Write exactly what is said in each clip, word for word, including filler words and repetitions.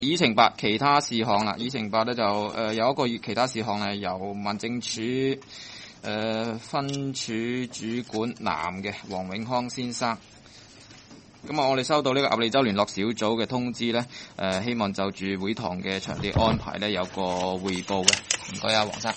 議程八其他事項啦，議程八咧就誒、呃、有一個其他事項係由民政處誒、呃、分處主管男嘅黃永康先生。咁啊，我哋收到呢個鴨脷洲聯絡小組嘅通知咧，誒、呃、希望就住會堂嘅場地安排咧有個匯報嘅。唔該啊，黃生。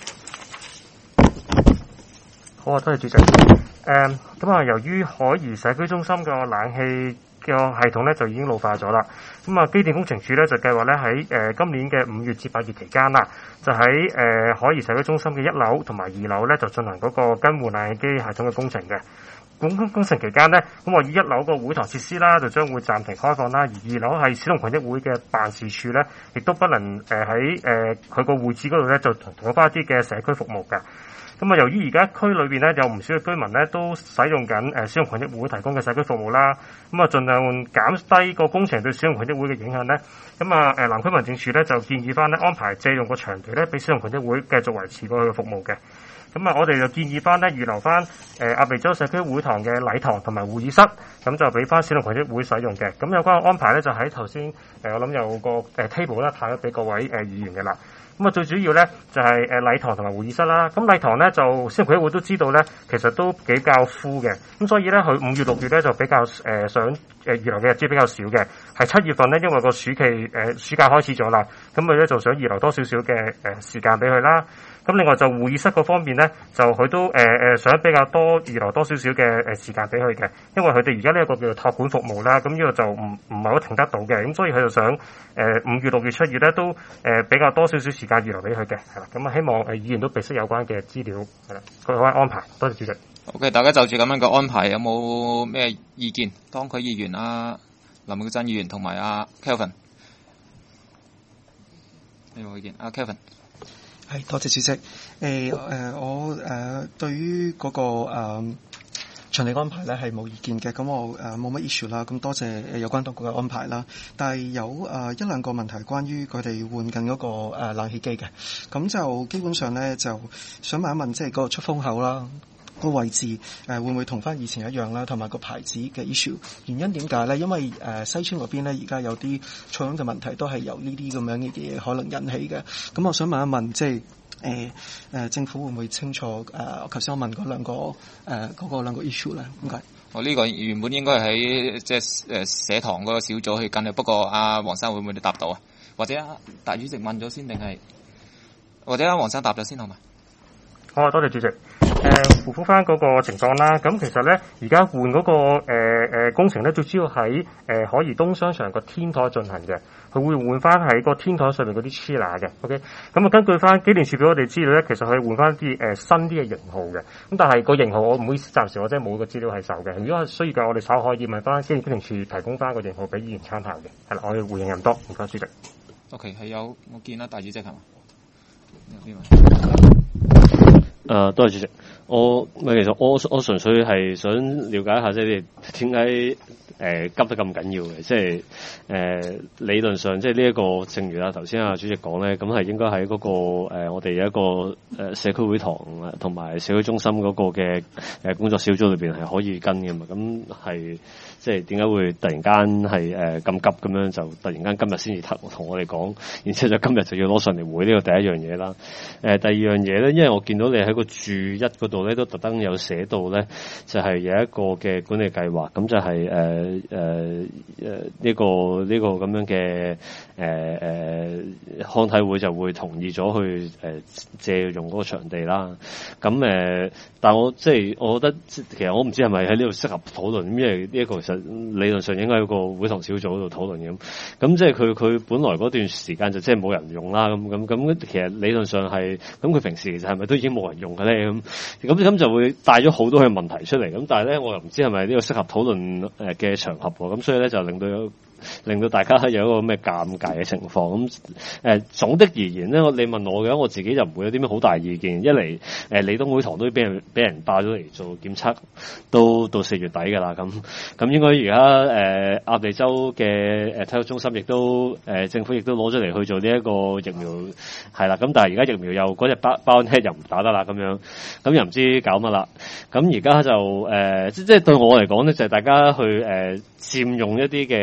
好啊，多謝主席。誒咁啊，由於海怡社區中心個冷氣嘅系統咧就已經老化咗啦，咁啊機電工程署咧就計劃咧喺誒今年嘅五月至八月期間啦，就喺誒、呃、海怡社區中心嘅一樓同埋二樓咧就進行嗰個更換冷氣機系統嘅工程嘅。工工程期間呢，咁我以一樓個會堂設施啦，就將會暫停開放啦。而二樓係小龍群益會嘅辦事處咧，亦都不能誒喺誒佢個會址嗰度咧，就同同翻一啲嘅社區服務嘅。咁啊，由於而家區裏邊咧有唔少嘅居民咧都使用緊誒小龍群益會提供嘅社區服務啦，咁啊盡量減低個工程對小龍群益會嘅影響咧。咁啊誒南區民政處咧就建議翻咧安排借用個場地咧，俾小龍群益會繼續維持過去嘅服務嘅。咁啊，我哋就建議翻咧預留翻誒鴨脷洲社區會堂嘅禮堂同埋會議室，咁就俾翻小龍群益會使用嘅。咁有關嘅安排咧，就喺頭先誒我諗有個誒 table 咧派咗俾各位誒議員嘅啦。咁啊，最主要咧就係誒禮堂同埋會議室啦。咁禮堂咧就小龍群益會都知道咧，其實都比較 full 嘅。咁所以咧，佢五月六月咧就比較誒、呃、想誒預留嘅日子比較少嘅。係七月份咧，因為個暑期誒、呃、暑假開始咗啦，咁佢咧就想預留多少少嘅誒時間俾佢啦。咁另外就會議室嗰方面咧，就佢都誒誒、呃、想比較多預留多少少嘅誒時間俾佢嘅，因為佢哋而家呢一個叫做託管服務啦，咁呢個就唔唔係好停得到嘅，咁所以佢就想誒五、呃、月、六月、七月咧都誒、呃、比較多少少時間預留俾佢嘅，係啦，咁啊希望誒議員都備悉有關嘅資料，係啦，佢可以安排，多謝主席。 OK， 大家就住咁樣嘅安排有冇咩意見？當區議員啊，林妙珍議員同埋阿 Kelvin 有冇意見？阿 Kelvin。 係，多謝主席。誒、欸、誒、呃，我誒、呃、對於嗰、那個誒、呃、場地安排咧係冇意見嘅，咁我誒冇乜 issue 啦。咁多謝有關當局嘅安排啦。但係有誒、呃、一兩個問題關於佢哋換緊嗰個誒、呃、冷氣機嘅，咁就基本上咧就想問一問，即係嗰個出風口啦。個位置誒、呃、會唔會同翻以前一樣啦？同埋個牌子嘅 issue 原因點解咧？因為誒、呃、西村嗰邊咧而家有啲噪音嘅問題，都係由呢啲咁樣嘅嘢可能引起嘅。咁我想問一問，即係誒誒政府會唔會清楚誒？我頭先我問嗰兩個誒嗰、呃那個兩個 issue 咧？點解？ 我呢個原本應該係喺即係誒社堂嗰個小組去跟嘅，不過阿黃生會唔會答到啊？或者大主席問咗先定係？或者阿黃生答咗先好嘛？ 好啊，多謝主席。誒、呃，回覆翻嗰個情況啦。咁其實咧，而家換嗰個誒誒、呃、工程咧，最主要喺誒海怡東商場個天台進行嘅。佢會換翻喺個天台上面嗰啲 chiller 嘅。OK，咁啊，根據翻機電署俾我哋資料咧，其實佢換翻啲誒新啲嘅型號嘅。咁但係個型號我唔好意思，暫時我真係冇個資料係售嘅。如果係需要嘅，我哋稍可以問翻機電工程署提供翻個型號俾議員參考嘅。係啦，我哋回應咁多，唔該主席。 OK， 係有我見啦，大主席係嘛？有邊位？ 誒、呃，多謝主席。我咪其實我我純粹係想了解一下，即係你點解誒急得咁緊要嘅？即係誒、呃、理論上，即係呢一個，正如啊頭先啊主席講咧，咁係應該喺嗰、那個、呃、我哋有一個誒社區會堂同埋社區中心嗰個嘅誒工作小組裏邊係可以跟嘅嘛？咁係即係點解會突然間係誒咁急咁樣就突然間今日先至同我哋講，然之後就今日就要攞上嚟會呢、這個第一樣嘢啦。誒、呃、第二樣嘢咧，因為我見到你喺個注一嗰度咧都特登有寫到咧，就係、是、有一個嘅管理計劃，咁就係誒誒誒呢個呢、這個咁樣嘅誒誒康體會就會同意咗去誒、呃、借用嗰個場地啦。咁誒、呃，但我即係我覺得其實我唔知係咪喺呢度適合討論，因為呢一個其實理論上應該喺個會堂小組度討論嘅。咁咁即係佢佢本來嗰段時間就即係冇人用啦。咁咁咁其實理論上係咁，佢平時其實係咪都已經冇人用嘅咧？咁咁咁就會帶咗好多嘅問題出嚟。咁但係咧，我又唔知係咪呢個適合討論誒嘅場合喎。咁所以咧就令到有令到大家有一個咩尷尬嘅情況。咁誒、呃、總的而言咧，我你問我嘅話，我自己就唔會有啲咩好大意見。一嚟誒理東會堂都俾人俾人爆咗嚟做檢測，都到四月底㗎啦。咁咁應該而家誒鴨脷洲嘅誒體育中心亦都誒、呃、政府亦都攞咗嚟去做呢一個疫苗係啦。咁但係而家疫苗又嗰隻包包 head 又唔打得啦，咁樣咁又唔知搞乜啦。咁而家就誒、呃、即即係對我嚟講咧，就係、是、大家去誒、呃、佔用一啲嘅公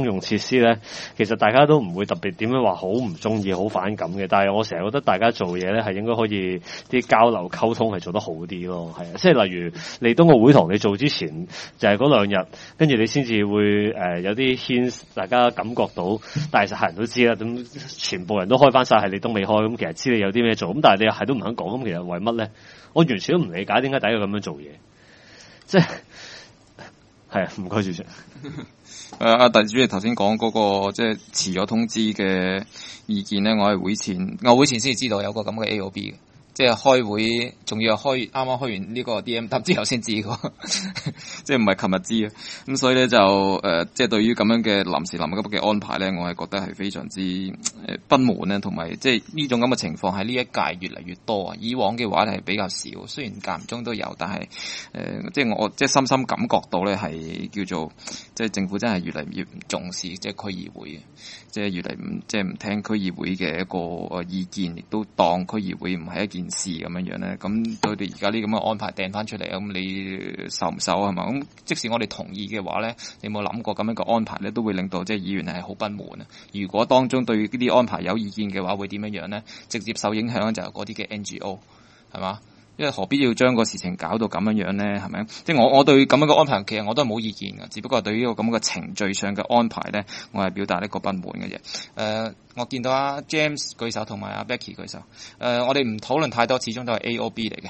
用設施咧，其實大家都唔會特別點樣話好唔中意、好反感嘅。但係我成日覺得大家做嘢咧係應該可以啲交流溝通係做得好啲咯，係啊，即係例如嚟冬奧會堂你做之前就係嗰兩日，跟住你先至會誒、呃、有啲牽，大家感覺到，但係實係人都知啦，咁全部人都開翻晒，係你都未開，咁其實知你有啲咩做，咁但係你又係都唔肯講，咁其實為乜咧？我完全都唔理解點解大家咁樣做嘢，即係係啊，唔該主席。 誒，阿鄧主席頭先講嗰個即係遲咗通知嘅意見咧，我係會前，我會前先知道有個咁嘅 A O B 嘅。即係開會，仲要係開啱啱開完呢個 D M W 之後先知嘅，即係唔係琴日知啊。咁所以咧就誒、呃，即係對於咁樣嘅臨時臨急嘅安排咧，我係覺得係非常之誒、呃、不滿咧，同埋即係呢種咁嘅情況喺呢一屆越嚟越多啊。以往嘅話係比較少，雖然間唔中都有，但係誒、呃，即係我即係深深感覺到咧係叫做即係政府真係越嚟越唔重視即係區議會嘅，即係越嚟唔即係唔聽區議會嘅一個意見，亦都當區議會唔係一件事咁樣樣咧，咁對哋而家呢咁嘅安排掟翻出嚟，咁你受唔受係嘛？咁即使我哋同意嘅話咧，你有冇諗過咁樣嘅安排咧，都會令到即係議員係好不滿啊！如果當中對呢啲安排有意見嘅話，會點樣樣咧？直接受影響就係嗰啲嘅 N G O 係嘛？因為何必要將個事情搞到咁樣樣咧？係咪？即係我我對咁樣嘅安排，其實我都係冇意見嘅，只不過對於呢個咁嘅程序上嘅安排咧，我係表達一個不滿嘅啫。誒、呃，我見到阿 James 舉手同埋阿 Becky 舉手。誒、呃，我哋唔討論太多，始終都係 A O B 嚟嘅。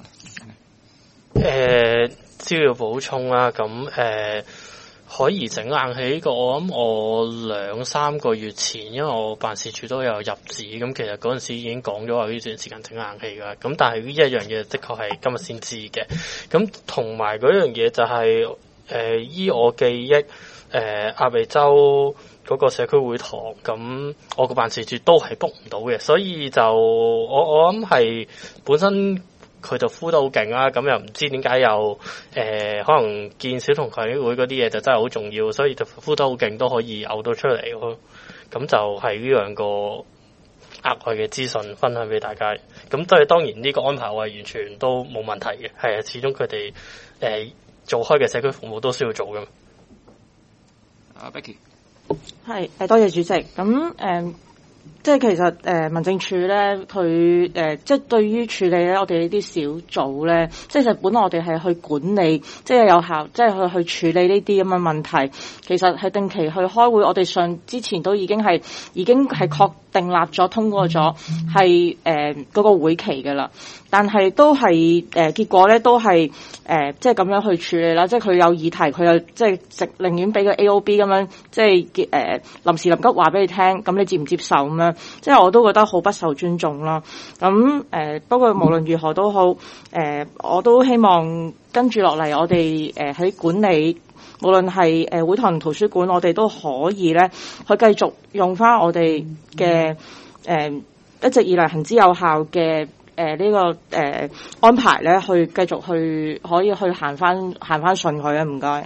誒，資料補充啦，咁誒。呃可以整冷氣呢個，我諗我兩三個月前，因為我辦事處都有入紙，咁其實嗰陣時已經講咗話呢段時間整冷氣噶，咁但係呢一樣嘢的確係今日先知嘅。咁同埋嗰樣嘢就係、是、誒、呃，依我記憶，誒亞美洲嗰個社區會堂，咁我個辦事處都係 book 唔到嘅，所以就我我諗係本身。佢就呼得好勁啦，咁又唔知點解又誒，可能見小童群益會嗰啲嘢就真係好重要，所以就呼得好勁都可以嘔到出嚟咯。咁就係呢兩個額外嘅資訊分享俾大家。咁都係當然呢個安排我係完全都冇問題嘅，係啊，始終佢哋誒做開嘅社區服務都需要做㗎嘛。 阿 Becky 係誒，多謝主席。咁誒。呃即係其實誒、呃、民政處咧，佢誒、呃、即係對於處理咧，我哋呢啲小組咧，即係本來我哋係去管理，即係有效，即係去去處理呢啲咁嘅問題。其實係定期去開會，我哋上之前都已經係已經係確定立咗通過咗，係誒嗰個會期㗎啦。但係都係誒、呃、結果咧，都係誒、呃、即係咁樣去處理啦。即係佢有議題，佢又即係直寧願俾個 A O B 咁樣，即係誒、呃、臨時臨急話俾你聽，咁你接唔接受咁樣？即係我都覺得好不受尊重啦。咁誒、呃、不過無論如何都好，誒、呃、我都希望跟住落嚟，我哋誒喺管理，無論係誒會堂圖書館，我哋都可以咧去繼續用翻我哋嘅誒一直以來行之有效嘅。誒、呃，這個呃、呢個誒安排咧，去繼續去可以去行翻行翻順佢啊！唔該。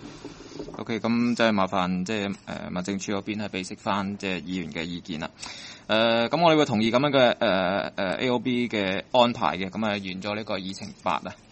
O K， 咁即係麻煩即係誒民政處嗰邊係備悉翻即係議員嘅意見啦。誒、呃，咁我哋會同意咁樣嘅誒誒 A O B 嘅安排嘅，咁啊完咗呢個議程八啊。